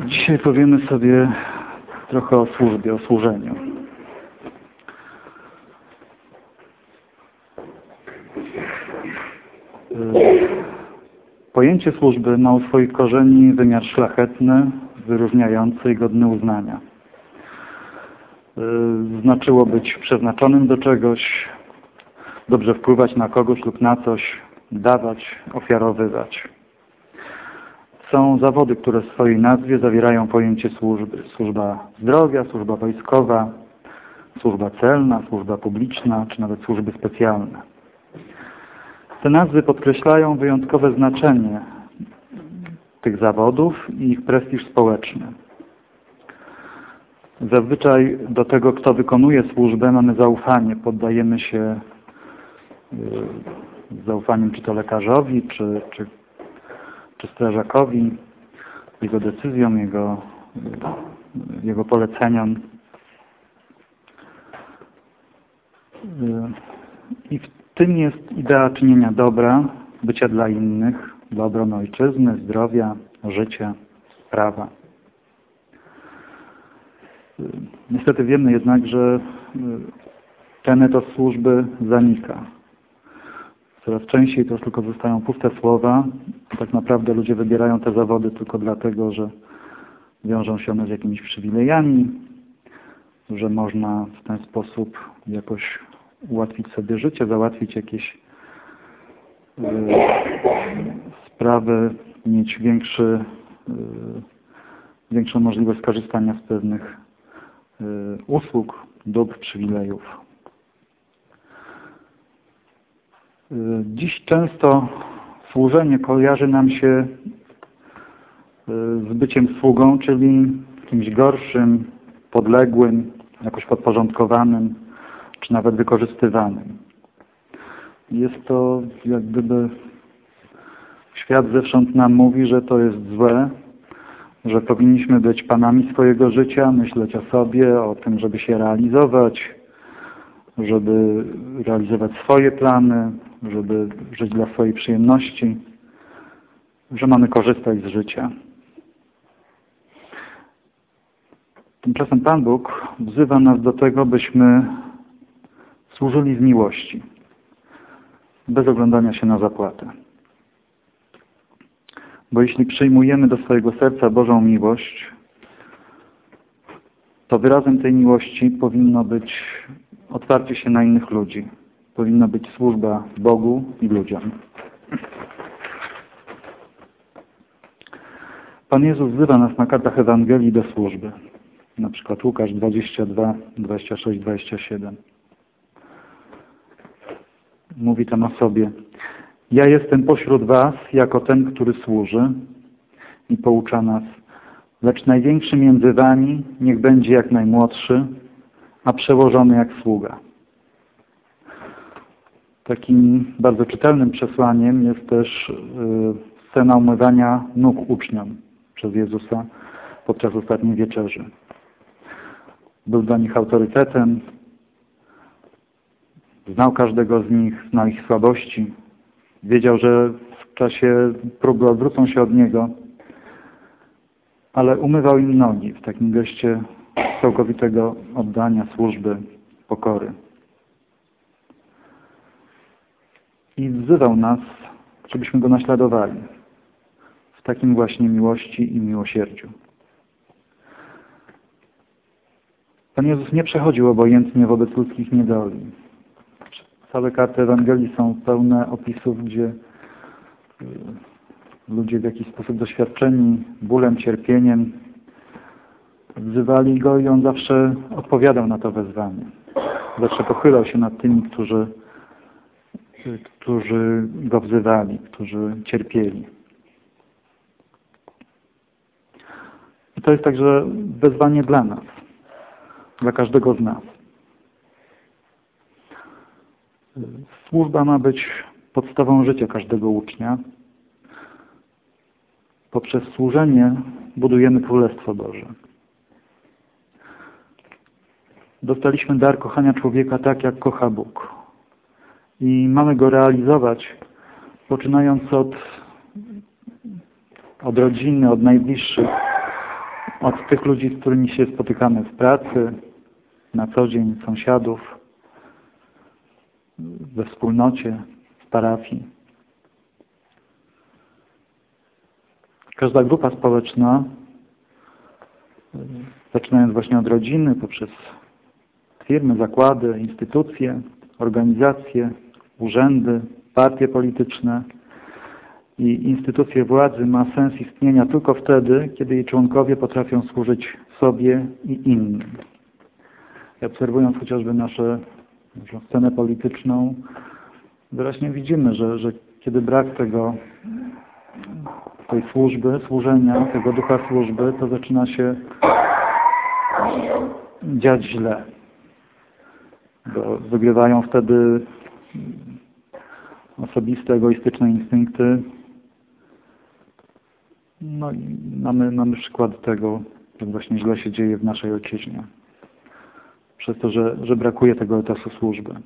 Dzisiaj powiemy sobie trochę o służbie, o służeniu. Pojęcie służby ma u swoich korzeni wymiar szlachetny, wyróżniający i godny uznania. Znaczyło być przeznaczonym do czegoś, dobrze wpływać na kogoś lub na coś, dawać, ofiarowywać. Są zawody, które w swojej nazwie zawierają pojęcie służby. Służba zdrowia, służba wojskowa, służba celna, służba publiczna, czy nawet służby specjalne. Te nazwy podkreślają wyjątkowe znaczenie tych zawodów i ich prestiż społeczny. Zazwyczaj do tego, kto wykonuje służbę, mamy zaufanie. Poddajemy się z zaufaniem czy to lekarzowi, czy strażakowi, jego decyzjom, jego poleceniom. I w tym jest idea czynienia dobra, bycia dla innych, dla obrony ojczyzny, zdrowia, życia, prawa. Niestety wiemy jednak, że ten etos służby zanika. Coraz częściej to już tylko zostają puste słowa. Tak naprawdę ludzie wybierają te zawody tylko dlatego, że wiążą się one z jakimiś przywilejami, że można w ten sposób jakoś ułatwić sobie życie, załatwić jakieś sprawy, mieć większą możliwość skorzystania z pewnych usług, dóbr, przywilejów. Dziś często służenie kojarzy nam się z byciem sługą, czyli kimś gorszym, podległym, jakoś podporządkowanym, czy nawet wykorzystywanym. Jest to jak gdyby świat zewsząd nam mówi, że to jest złe, że powinniśmy być panami swojego życia, myśleć o sobie, o tym, żeby się realizować, żeby realizować swoje plany, żeby żyć dla swojej przyjemności, że mamy korzystać z życia. Tymczasem Pan Bóg wzywa nas do tego, byśmy służyli z miłości, bez oglądania się na zapłatę. Bo jeśli przyjmujemy do swojego serca Bożą miłość, to wyrazem tej miłości powinno być otwarcie się na innych ludzi. Powinna być służba Bogu i ludziom. Pan Jezus wzywa nas na kartach Ewangelii do służby. Na przykład Łukasz 22, 26, 27. Mówi tam o sobie: ja jestem pośród was jako ten, który służy, i poucza nas: lecz największy między wami niech będzie jak najmłodszy, a przełożony jak sługa. Takim bardzo czytelnym przesłaniem jest też scena umywania nóg uczniom przez Jezusa podczas ostatniej wieczerzy. Był dla nich autorytetem, znał każdego z nich, znał ich słabości, wiedział, że w czasie próby odwrócą się od Niego, ale umywał im nogi w takim geście całkowitego oddania, służby, pokory. I wzywał nas, żebyśmy Go naśladowali w takim właśnie miłości i miłosierdziu. Pan Jezus nie przechodził obojętnie wobec ludzkich niedoli. Całe karty Ewangelii są pełne opisów, gdzie ludzie w jakiś sposób doświadczeni bólem, cierpieniem wzywali Go i On zawsze odpowiadał na to wezwanie. Zawsze pochylał się nad tymi, którzy Go wzywali, którzy cierpieli. I to jest także wezwanie dla nas, dla każdego z nas. Służba ma być podstawą życia każdego ucznia. Poprzez służenie budujemy Królestwo Boże. Dostaliśmy dar kochania człowieka tak, jak kocha Bóg. I mamy go realizować, poczynając od rodziny, od najbliższych, od tych ludzi, z którymi się spotykamy w pracy, na co dzień, sąsiadów, we wspólnocie, w parafii. Każda grupa społeczna, zaczynając właśnie od rodziny, poprzez firmy, zakłady, instytucje, organizacje, urzędy, partie polityczne i instytucje władzy, ma sens istnienia tylko wtedy, kiedy jej członkowie potrafią służyć sobie i innym. I obserwując chociażby naszą scenę polityczną, wyraźnie widzimy, że kiedy brak tej służby, służenia, tego ducha służby, to zaczyna się dziać źle. Bo wygrywają wtedy osobiste, egoistyczne instynkty. No i mamy przykład tego, jak właśnie źle się dzieje w naszej ojczyźnie. Przez to, że brakuje tego etasu służby.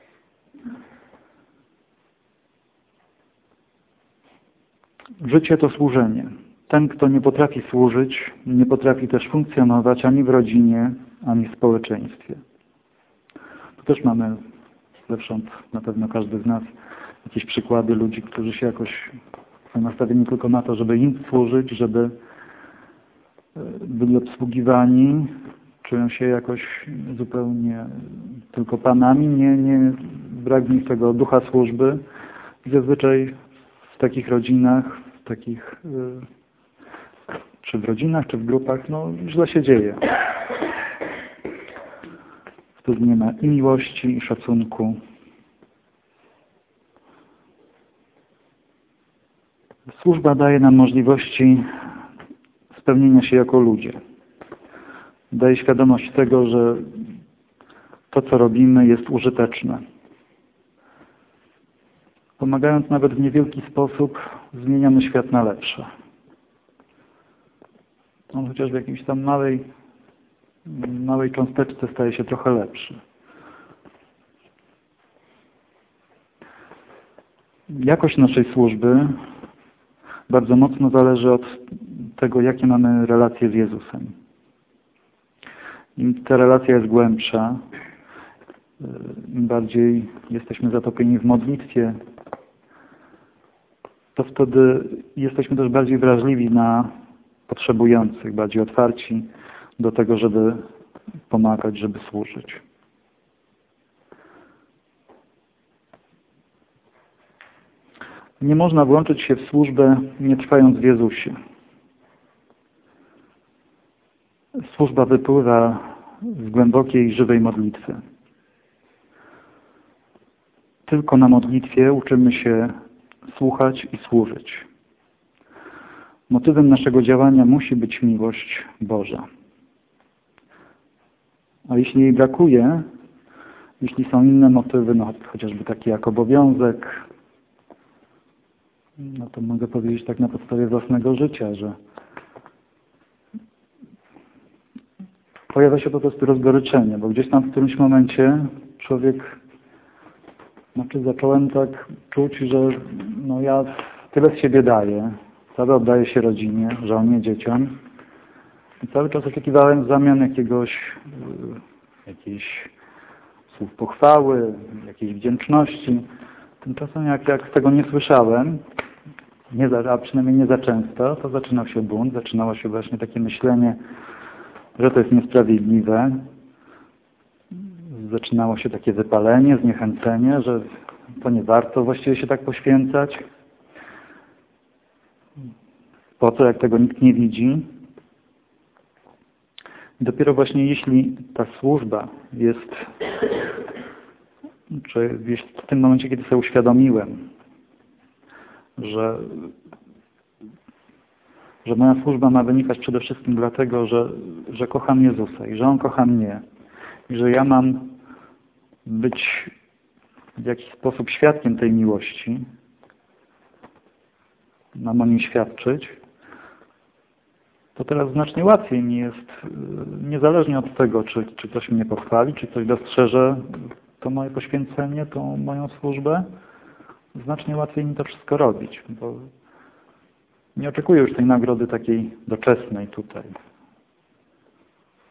Życie to służenie. Ten, kto nie potrafi służyć, nie potrafi też funkcjonować ani w rodzinie, ani w społeczeństwie. Tu też mamy, zewsząd na pewno każdy z nas, jakieś przykłady ludzi, którzy się jakoś są nastawieni tylko na to, żeby im służyć, żeby byli obsługiwani, czują się jakoś zupełnie tylko panami, nie brak w nich tego ducha służby. I zazwyczaj w takich rodzinach, czy w rodzinach, czy w grupach, źle się dzieje. Wtedy nie ma i miłości, i szacunku. Służba daje nam możliwości spełnienia się jako ludzie. Daje świadomość tego, że to, co robimy, jest użyteczne. Pomagając nawet w niewielki sposób, zmieniamy świat na lepsze. On chociaż w jakiejś tam małej cząsteczce staje się trochę lepszy. Jakość naszej służby bardzo mocno zależy od tego, jakie mamy relacje z Jezusem. Im ta relacja jest głębsza, im bardziej jesteśmy zatopieni w modlitwie, to wtedy jesteśmy też bardziej wrażliwi na potrzebujących, bardziej otwarci do tego, żeby pomagać, żeby służyć. Nie można włączyć się w służbę, nie trwając w Jezusie. Służba wypływa z głębokiej, żywej modlitwy. Tylko na modlitwie uczymy się słuchać i służyć. Motywem naszego działania musi być miłość Boża. A jeśli jej brakuje, jeśli są inne motywy, chociażby takie jak obowiązek, to mogę powiedzieć tak na podstawie własnego życia, że pojawia się po prostu rozgoryczenie, bo gdzieś tam w którymś momencie człowiek, zacząłem tak czuć, że ja tyle z siebie daję, cały oddaję się rodzinie, żonie, dzieciom i cały czas oczekiwałem w zamian jakichś słów pochwały, jakiejś wdzięczności. Tymczasem jak tego nie słyszałem, a przynajmniej nie za często, to zaczynał się bunt, zaczynało się właśnie takie myślenie, że to jest niesprawiedliwe. Zaczynało się takie wypalenie, zniechęcenie, że to nie warto właściwie się tak poświęcać. Po co, jak tego nikt nie widzi? I dopiero właśnie jeśli ta służba jest w tym momencie, kiedy sobie uświadomiłem, że moja służba ma wynikać przede wszystkim dlatego, że kocham Jezusa i że On kocha mnie i że ja mam być w jakiś sposób świadkiem tej miłości, mam o niej świadczyć, to teraz znacznie łatwiej mi jest, niezależnie od tego, czy ktoś mnie pochwali, czy ktoś dostrzeże to moje poświęcenie, tą moją służbę, znacznie łatwiej mi to wszystko robić, bo nie oczekuję już tej nagrody takiej doczesnej tutaj.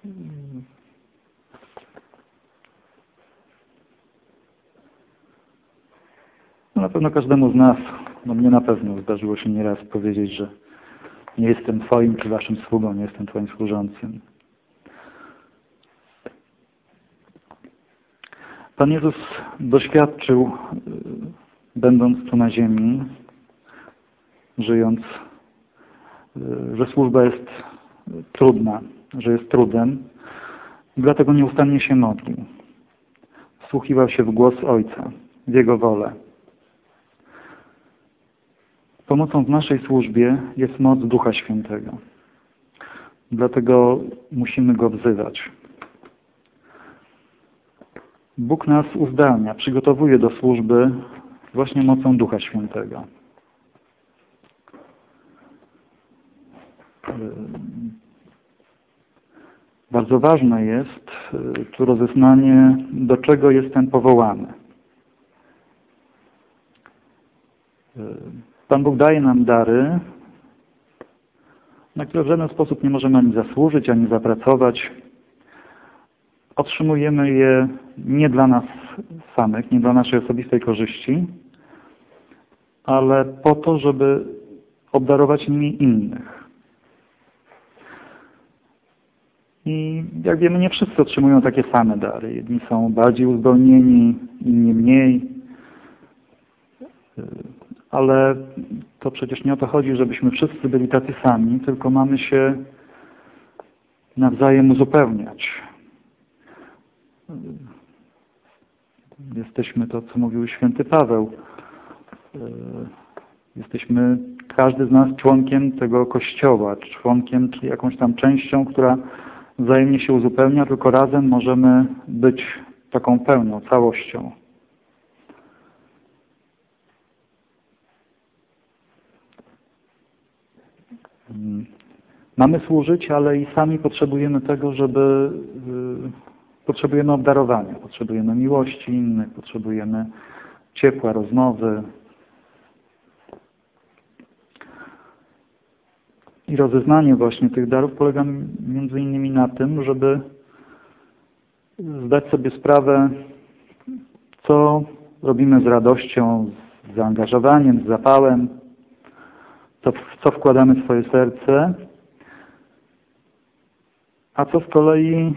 No na pewno każdemu z nas, no mnie na pewno zdarzyło się nieraz powiedzieć, że nie jestem Twoim czy Waszym sługą, nie jestem Twoim służącym. Pan Jezus doświadczył, będąc tu na ziemi, żyjąc, że służba jest trudna, że jest trudem, i dlatego nieustannie się modlił. Wsłuchiwał się w głos Ojca, w Jego wolę. Pomocą w naszej służbie jest moc Ducha Świętego. Dlatego musimy Go wzywać. Bóg nas uzdalnia, przygotowuje do służby właśnie mocą Ducha Świętego. Bardzo ważne jest tu rozeznanie, do czego jestem powołany. Pan Bóg daje nam dary, na które w żaden sposób nie możemy ani zasłużyć, ani zapracować. Otrzymujemy je nie dla nas samych, nie dla naszej osobistej korzyści, ale po to, żeby obdarować nimi innych. I jak wiemy, nie wszyscy otrzymują takie same dary. Jedni są bardziej uzdolnieni, inni mniej. Ale to przecież nie o to chodzi, żebyśmy wszyscy byli tacy sami, tylko mamy się nawzajem uzupełniać. Jesteśmy to, co mówił święty Paweł. Jesteśmy, każdy z nas, członkiem tego Kościoła, członkiem, czy jakąś tam częścią, która wzajemnie się uzupełnia, tylko razem możemy być taką pełną, całością. Mamy służyć, ale i sami potrzebujemy tego, żeby potrzebujemy obdarowania, potrzebujemy miłości innych, potrzebujemy ciepła, rozmowy. I rozeznanie właśnie tych darów polega między innymi na tym, żeby zdać sobie sprawę, co robimy z radością, z zaangażowaniem, z zapałem, w co wkładamy w swoje serce, a co z kolei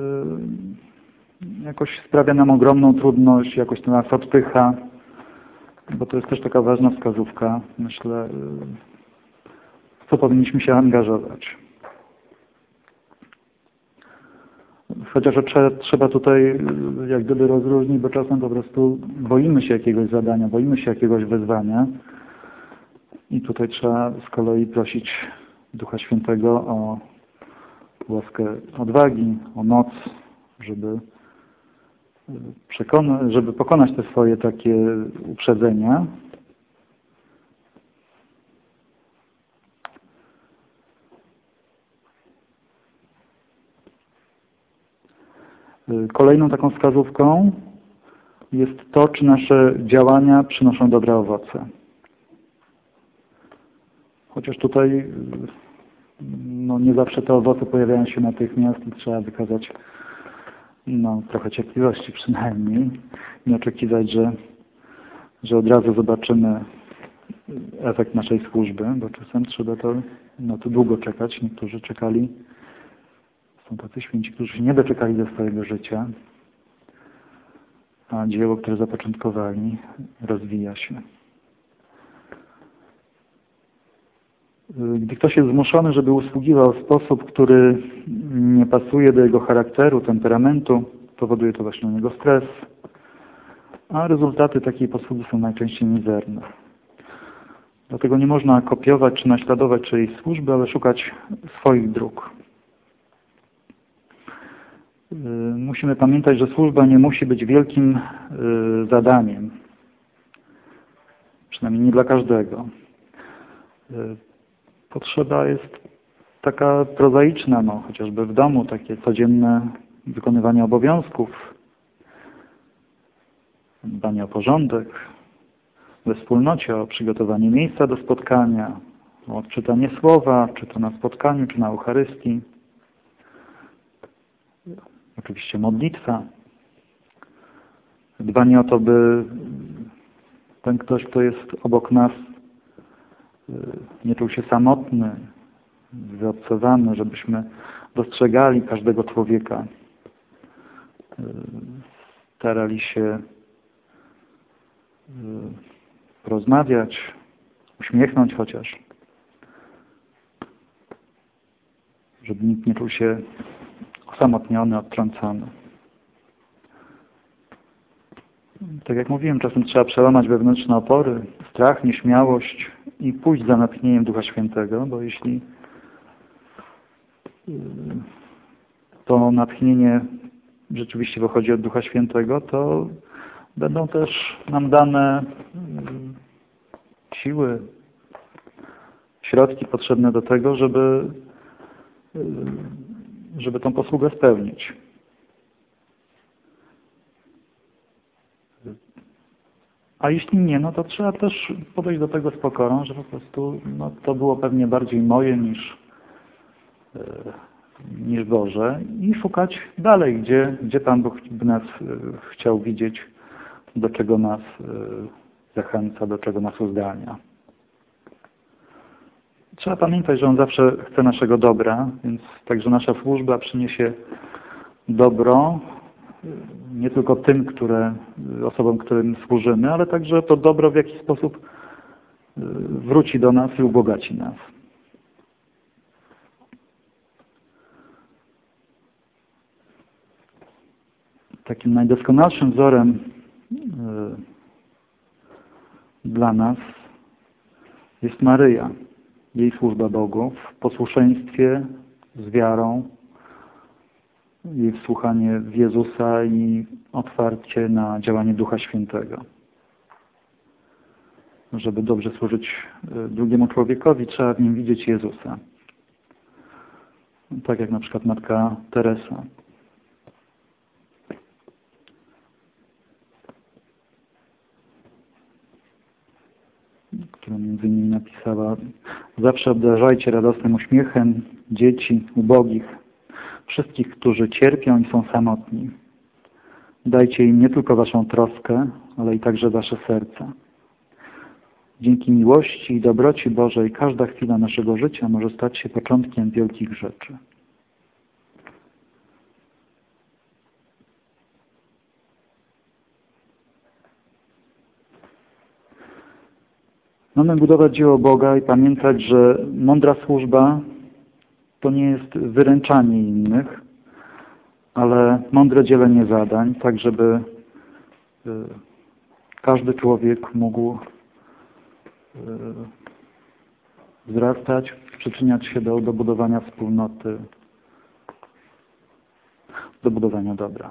jakoś sprawia nam ogromną trudność, jakoś to nas odpycha, bo to jest też taka ważna wskazówka, myślę, w co powinniśmy się angażować. Chociaż trzeba tutaj jak gdyby rozróżnić, bo czasem po prostu boimy się jakiegoś zadania, boimy się jakiegoś wyzwania i tutaj trzeba z kolei prosić Ducha Świętego o łaskę odwagi, o moc, żeby pokonać te swoje takie uprzedzenia. Kolejną taką wskazówką jest to, czy nasze działania przynoszą dobre owoce. Chociaż tutaj nie zawsze te owoce pojawiają się natychmiast i trzeba wykazać trochę cierpliwości przynajmniej. Nie oczekiwać, że od razu zobaczymy efekt naszej służby, bo czasem trzeba to długo czekać. Niektórzy czekali, są tacy święci, którzy się nie doczekali do swojego życia, a dzieło, które zapoczątkowali, rozwija się. Gdy ktoś jest zmuszony, żeby usługiwał w sposób, który nie pasuje do jego charakteru, temperamentu, powoduje to właśnie u niego stres, a rezultaty takiej posługi są najczęściej mizerne. Dlatego nie można kopiować czy naśladować czyjejś służby, ale szukać swoich dróg. Musimy pamiętać, że służba nie musi być wielkim zadaniem. Przynajmniej nie dla każdego. Potrzeba jest taka prozaiczna, chociażby w domu, takie codzienne wykonywanie obowiązków, dbanie o porządek, we wspólnocie, o przygotowanie miejsca do spotkania, o odczytanie słowa, czy to na spotkaniu, czy na Eucharystii. oczywiście modlitwa, dbanie o to, by ten ktoś, kto jest obok nas, nie czuł się samotny, wyobcowany, żebyśmy dostrzegali każdego człowieka, starali się porozmawiać, uśmiechnąć chociaż, żeby nikt nie czuł się osamotniony, odtrącony. Tak jak mówiłem, czasem trzeba przełamać wewnętrzne opory, strach, nieśmiałość i pójść za natchnieniem Ducha Świętego, bo jeśli to natchnienie rzeczywiście wychodzi od Ducha Świętego, to będą też nam dane siły, środki potrzebne do tego, żeby tą posługę spełnić. A jeśli nie, no to trzeba też podejść do tego z pokorą, że po prostu to było pewnie bardziej moje niż Boże i szukać dalej, gdzie Pan Bóg by nas chciał widzieć, do czego nas zachęca, do czego nas uzdalnia. Trzeba pamiętać, że On zawsze chce naszego dobra, więc także nasza służba przyniesie dobro nie tylko tym, osobom, którym służymy, ale także to dobro w jakiś sposób wróci do nas i ubogaci nas. Takim najdoskonalszym wzorem dla nas jest Maryja, jej służba Bogu w posłuszeństwie, z wiarą, jej wsłuchanie w Jezusa i otwarcie na działanie Ducha Świętego. Żeby dobrze służyć drugiemu człowiekowi, trzeba w nim widzieć Jezusa. Tak jak na przykład Matka Teresa. Która między innymi napisała: zawsze obdarzajcie radosnym uśmiechem dzieci, ubogich, wszystkich, którzy cierpią i są samotni. Dajcie im nie tylko waszą troskę, ale i także wasze serca. Dzięki miłości i dobroci Bożej każda chwila naszego życia może stać się początkiem wielkich rzeczy. Mamy budować dzieło Boga i pamiętać, że mądra służba to nie jest wyręczanie innych, ale mądre dzielenie zadań, tak żeby każdy człowiek mógł wzrastać, przyczyniać się do budowania wspólnoty, do budowania dobra.